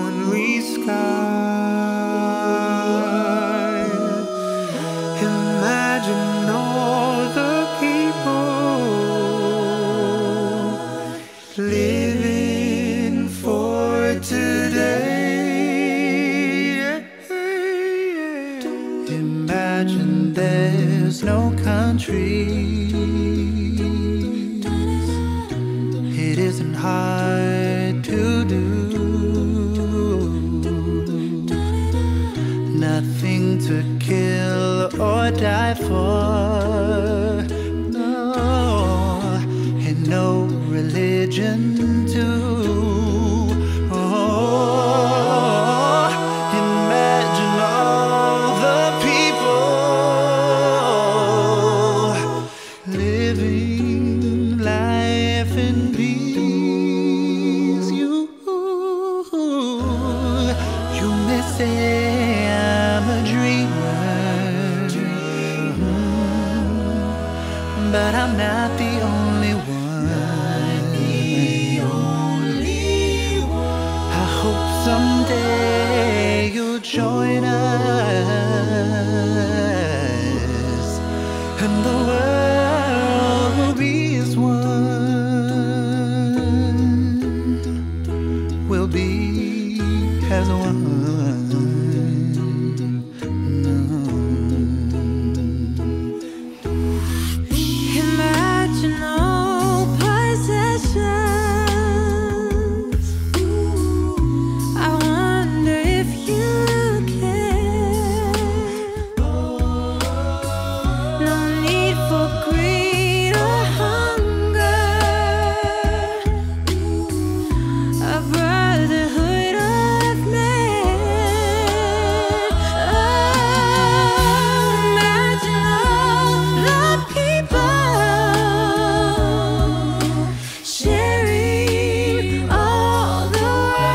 only sky. Imagine all the people living for today. Imagine there's no country. It isn't hard to do. Nothing to kill or die for. No, and no religion too. Oh, imagine all the people living life in peace. You may say I'm a dreamer, but I'm not the only one. I hope someday you'll join us, and the world will be as one. We'll be as one. Imagine all possessions. I wonder if you care. No need for greed or hunger. A brotherhood of men. Imagine all the people sharing all the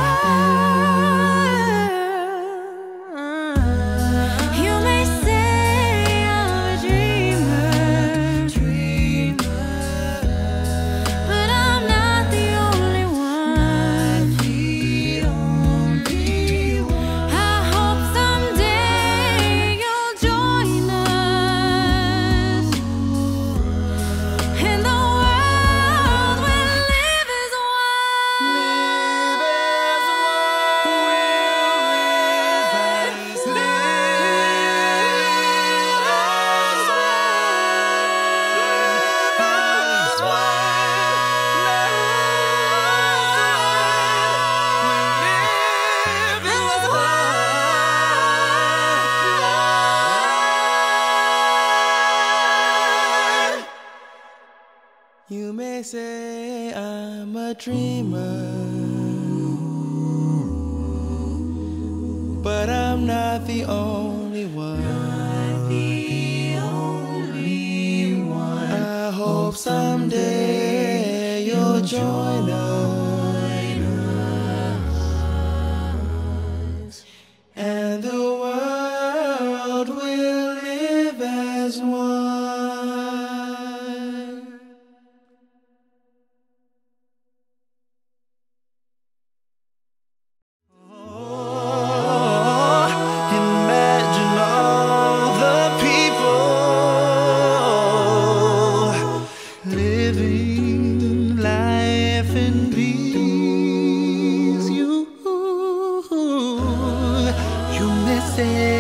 world. You may say I'm a dreamer, but I'm not the only one. I hope someday you'll join us, and the world will live as You may say I'm a dreamer, but I'm not the only one. I hope someday you'll join us, and the world will live as one. Imagine all the people living life in peace. You may say